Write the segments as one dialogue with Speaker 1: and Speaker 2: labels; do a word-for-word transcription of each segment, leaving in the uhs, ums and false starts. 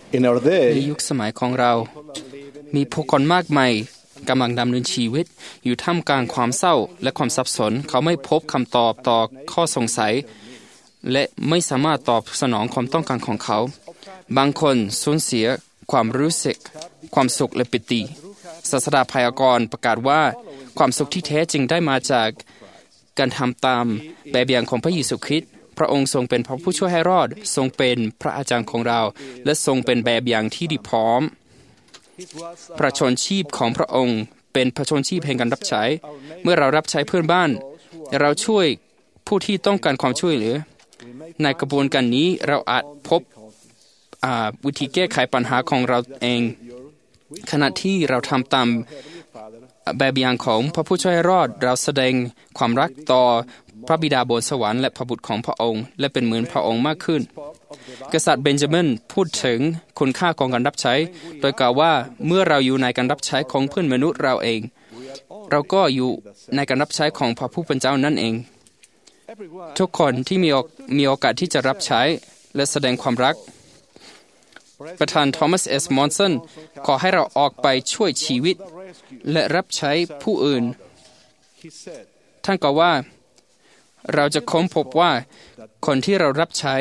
Speaker 1: In our
Speaker 2: ใน
Speaker 1: day,
Speaker 2: ยุคสมัยของเรามีผู้คนมากมายกำลังดำเนินชีวิตอยู่ท่ามกลางความเศร้าและความสับสนเขาไม่พบคำตอบต่อข้อสงสัยและไม่สามารถตอบสนองความต้องการของเขาบางคนสูญเสียความรู้สึกความสุขและปิติศาสดาพยากรณ์ประกาศว่าความสุขที่แท้จริงได้มาจากการทำตามแบบอย่างของพระเยซูคริสต์พระองค์ทรงเป็นพระผู้ช่วยให้รอดทรงเป็นพระอาจารย์ของเราและทรงเป็นแบบอย่างที่ดีพร้อมพระชนชีพของพระองค์เป็นพระชนชีพแห่งการรับใช้เมื่อเรารับใช้เพื่อนบ้านเราช่วยผู้ที่ต้องการความช่วยเหลือในกระบวนการนี้เราอาจพบวิธีแก้ไขปัญหาของเราเองขณะที่เราทำตามแบบอย่างของพระผู้ช่วยให้รอดเราแสดงความรักต่อพระบิดาบนสวรรค์และพระบุตรของพระองค์และเป็นเหมือนพระองค์มากขึ้นกษัตริย์เบนจามินพูดถึงคุณค่าของการรับใช้โดยกล่าวว่าเมื่อเราอยู่ในการรับใช้ของเพื่อนมนุษย์เราเองเราก็อยู่ในการรับใช้ของพระผู้เป็นเจ้านั่นเองทุกคนที่มีมีโอกาสที่จะรับใช้และแสดงความรักประธานทอมัสเอสมอนสันขอให้เราออกไปช่วยชีวิตและรับใช้ผู้อื่นท่านกล่าวว่าเราจะค้นพบว่าคนที่เรารับใช้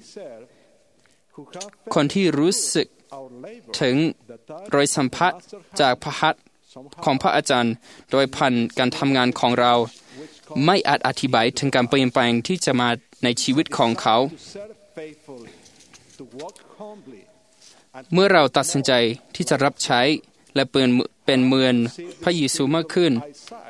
Speaker 2: คนที่รู้สึกถึงรอยสัมผัสจากพระหัตถ์ของพระอาจารย์โดยผ่านการทำงานของเราไม่อาจอธิบายถึงการเปลี่ยนแปลงที่จะมาในชีวิตของเขาเมื่อเราตัดสินใจที่จะรับใช้และเป็นเป็นเหมือนพระเยซูมากขึ้น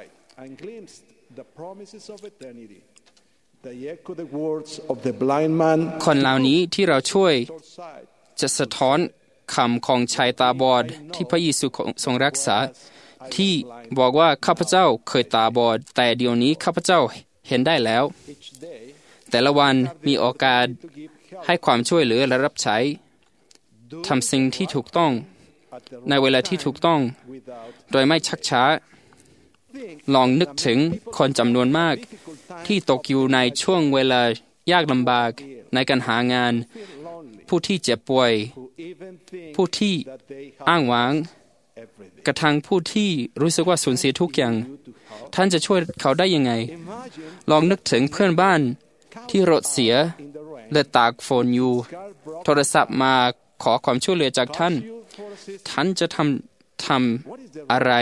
Speaker 2: คนเหล่านี้ที่เราช่วยจะสะท้อนคำของชายตาบอดที่พระเยซูทรงรักษาที่บอกว่าข้าพเจ้าเคยตาบอดแต่เดี๋ยวนี้ข้าพเจ้าเห็นได้แล้วแต่ละวันมีโอกาสให้ความช่วยเหลือและรับใช้ทำสิ่งที่ถูกต้องในเวลาที่ถูกต้องโดยไม่ชักช้าลองนึกถึงคนจำนวนมากที่ตกอยู่ในช่วงเวลายากลำบากในการหางานผู้ที่เจ็บป่วยผู้ที่อ้างว้างกระทั่งผู้ที่รู้สึกว่าสูญเสียทุกอย่างท่านจะช่วยเขาได้ยังไงลองนึกถึงเพื่อนบ้านที่รถเสียและตากฝนอยู่โทรศัพท์มาขอความช่วยเหลือจากท่านท่านจะทำทำอะไร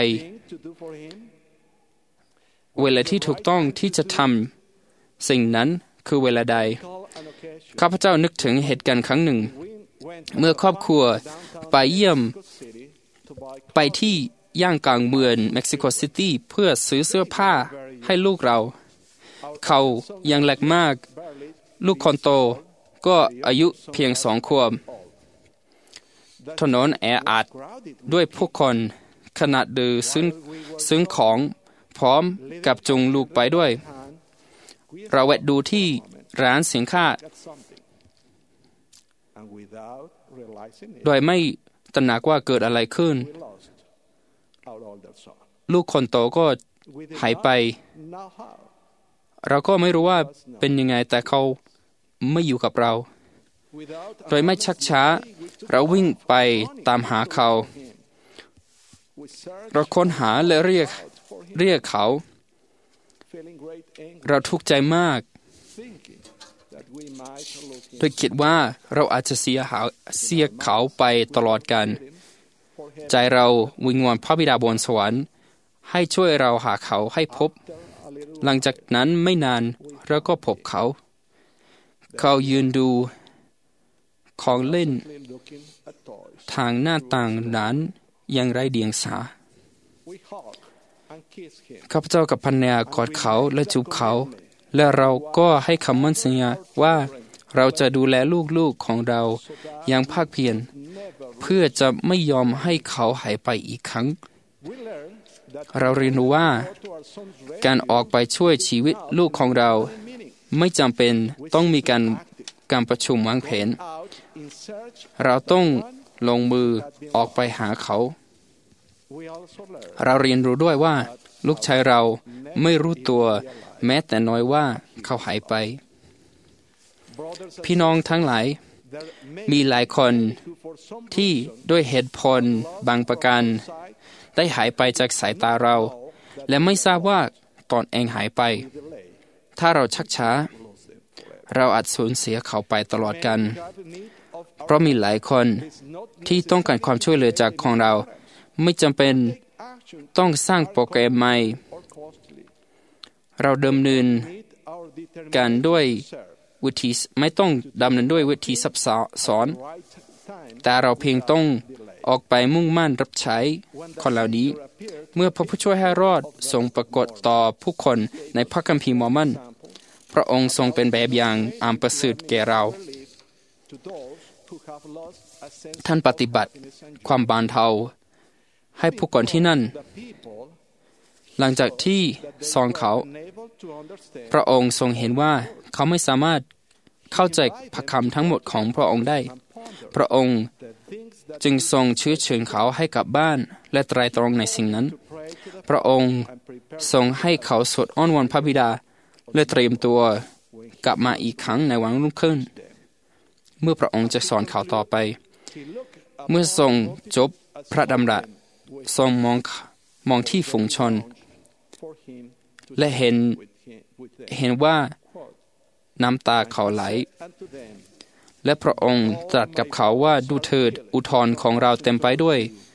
Speaker 2: เวลาที่ถูกต้องที่จะทำสิ่งนั้นคือเวลาใดข้าพเจ้านึกถึงเหตุการณ์ครั้งหนึ่งเมื่อครอบครัวไปเยี่ยมไปที่ย่างกลางเมืองเม็กซิโกซิตี้เพื่อซื้อเสื้อผ้าให้ลูกเราเขายังเล็กมากลูกคนโตก็อายุเพียงสองขวบถนนแออัดด้วยผู้คนขนาดดือซึ่งซึ่งของพร้อมกับจุงลูกไปด้วยเราแวะดูที่ร้านสินค้าโดยไม่ตระหนักว่าเกิดอะไรขึ้นลูกคนโตก็หายไปเราก็ไม่รู้ว่าเป็นยังไงแต่เขาไม่อยู่กับเราโดยไม่ชักช้าเราวิ่งไปตามหาเขาเราค้นหาและเรียกเรียกเขาเราทุกข์ใจมากโดยคิดว่าเราอาจจะเสียหาเสียเขาไปตลอดกันใจเราวิงวอนพระบิดาบนสวรรค์ให้ช่วยเราหาเขาให้พบหลังจากนั้นไม่นานเราก็พบเขาเขายืนดูของเล่นทางหน้าต่างนั้นยังไร้เดียงสาข้าพเจ้ากับภรรยากอดเขาและจูบเขาและเราก็ให้คำมั่นสัญญาว่าเราจะดูแลลูกๆของเราอย่างภาคเพียรเพื่อจะไม่ยอมให้เขาหายไปอีกครั้งเราเรียนรู้ว่าการออกไปช่วยชีวิตลูกของเราไม่จำเป็นต้องมีการการประชุมวางแผนเราต้องลงมือออกไปหาเขาเราเรียนรู้ด้วยว่าลูกชายเราไม่รู้ตัวแม้แต่น้อยว่าเขาหายไปพี่น้องทั้งหลายมีหลายคนที่ด้วยเหตุผลบางประการได้หายไปจากสายตาเราและไม่ทราบว่าตนเองหายไปถ้าเราชักช้าเราอาจสูญเสียเขาไปตลอดกันเพราะมีหลายคนที่ต้องการความช่วยเหลือจากของเราไม่จำเป็นต้องสร้างโปรแกรมใหม่เราดำเนินการด้วยวิธีไม่ต้องดำเนินด้วยวิธีซับซ้อนแต่เราเพียงต้องออกไปมุ่งมั่นรับใช้คนเหล่านี้เมื่อพระผู้ช่วยให้รอดทรงปรากฏต่อผู้คนในพระคัมภีร์มอร์มอนพระองค์ทรงเป็นแบบอย่างอันประเสริฐแก่เราท่านปฏิบัติความบานเทาให้ผู้คนที่นั่นหลังจากที่สอนเขาพระองค์ทรงเห็นว่าเขาไม่สามารถเข้าใจพระคำทั้งหมดของพระองค์ได้พระองค์จึงทรงเชื้อเชิญเขาให้กลับบ้านและไตร่ตรองในสิ่งนั้นพระองค์ทรงให้เขาสวดอ้อนวอนพระบิดาและเตรียมตัวกลับมาอีกครั้งในวันรุ่งขึ้นเมื่อพระองค์จะสอนเขาต่อไปเมื่อทรงจบพระดำรัสทรงมองมองที่ฝูงชนและเห็นเห็นว่าน้ำตาเขาไหลและพระองค์ตรัสกับเขาว่าดูเถิดอุทธรของเราเต็มไปด้วย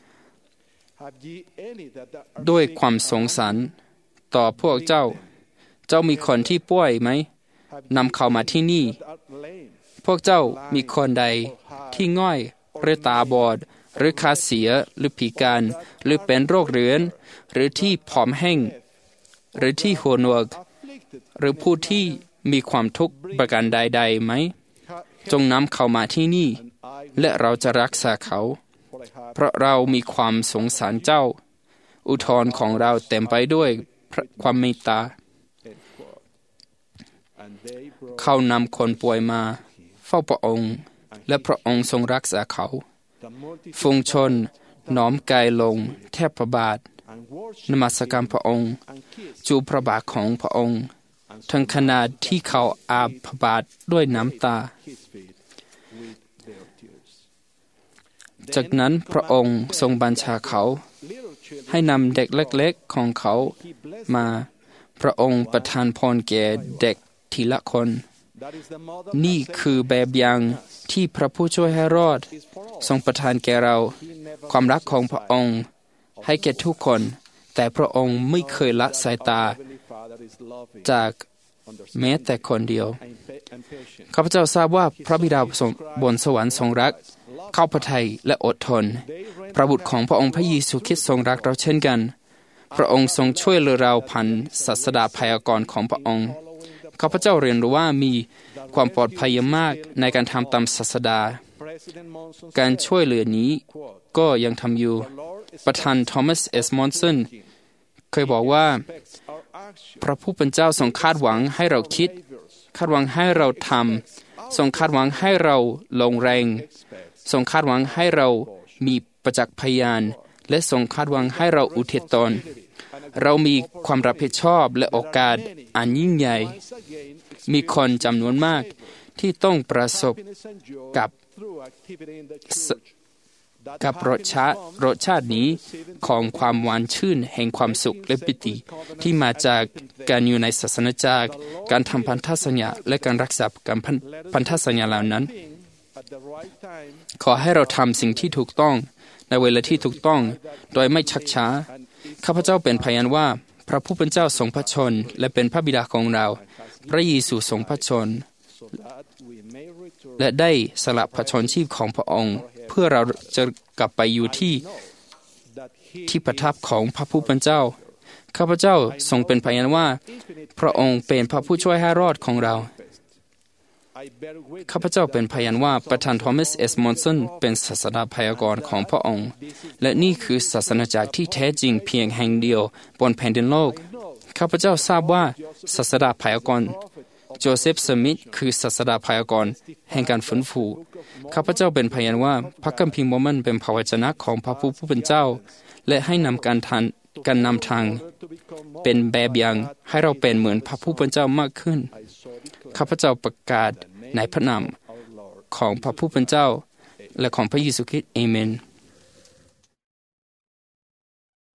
Speaker 2: ด้วยความสงสารต่อพวกเจ้าเจ้ามีคนที่ป่วยไหมนำเขามาที่นี่พวกเจ้ามีคนใดที่ง่อยหรือตาบอดหรือขาเสียหรือพิการหรือเป็นโรคเรื้อนหรือที่ผอมแห้งหรือที่หัวหนวกหรือผู้ที่มีความทุกข์ประการใดๆไหมจงนำเขามาที่นี่และเราจะรักษาเขาเพราะเรามีความสงสารเจ้าอุทธรของเราเต็มไปด้วยความเมตตาเขานำคนป่วยมาเฝ้าพระองค์และพระองค์ทรงรักษาเขาฝูงชนน้อมกายลงแทบพระบาทนมัสการพระองค์จูบพระบาทของพระองค์ทั้งขนาดที่เขาอาบพระบาทด้วยน้ำตาจากนั้นพระองค์ทรงบัญชาเขาให้นำเด็กเล็กๆของเขามาพระองค์ประทานพรแก่เด็กทีละคนนี่คือแบบอย่างที่พระผู้ช่วยให้รอดทรงประทานแก่เราความรักของพระองค์ให้แก่ทุกคนแต่พระองค์ไม่เคยละสายตาจากแม้แต่คนเดียวข้าพเจ้าทราบว่าพระบิดาบนสวรรค์ทรงรักเข้าพระทัยและอดทนพระบุตรของพระองค์พระเยซูคริสต์ทรงรักเราเช่นกันพระองค์ทรงช่วยเหลือเราผ่านศาสดาพยากรณ์ของพระองค์ข้าพเจ้าเรียนรู้ว่ามีความปลอดภัยมากในการทำตามศาสดาการช่วยเหลือนี้ก็ยังทำอยู่ประธานทอมัสเอสมอนสันเคยบอกว่าพระผู้เป็นเจ้าทรงคาดหวังให้เราคิดคาดหวังให้เราทำทรงคาดหวังให้เราลงแรงทรงคาดหวังให้เรามีประจักษ์พยานและทรงคาดหวังให้เราอุทิศตนเรามีความรับผิดชอบและโอกาสอันยิ่งใหญ่มีคนจำนวนมากที่ต้องประสบกับกับรสชาติรสชาตินี้ของความหวานชื่นแห่งความสุขและปิติที่มาจากการอยู่ในศาสนาจักรการทำพันธสัญญาและการรักษาการพันธสัญญาเหล่านั้นขอให้เราทำสิ่งที่ถูกต้องในเวลาที่ถูกต้องโดยไม่ชักช้าข้าพเจ้าเป็นพยานว่าพระผู้เป็นเจ้าทรงพระชนและเป็นพระบิดาของเราพระเยซูทรงพระชนและได้สละพระชนชีพของพระองค์เพื่อเราจะกลับไปอยู่ที่ที่ประทับของพระผู้เป็นเจ้าข้าพเจ้าทรงเป็นพยานว่าพระองค์เป็นพระผู้ช่วยให้รอดของเราข้าพเจ้าเป็นพยานว่าประธานทอมัสเอสมอนสันเป็นศาสดาพยากรณ์ของพระองค์และนี่คือศาสนาจักรที่แท้จริงเพียงแห่งเดียวบนแผ่นดินโลกข้าพเจ้าทราบว่าศาสดาพยากรณ์โจเซฟสมิธคือศาสดาพยากรณ์แห่งการฟื้นฟูข้าพเจ้าเป็นพยานว่าพระคัมภีร์มอร์มอนเป็นพระวจนะของพระผู้เป็นเจ้าและให้นำการทานการนำทางเป็นแบบอย่างให้เราเป็นเหมือนพระผู้เป็นเจ้ามากขึ้นข้าพเจ้าประกาศในพระนามของพระผู้เป็นเจ้าและของพระเยซูคริสต์อาเมน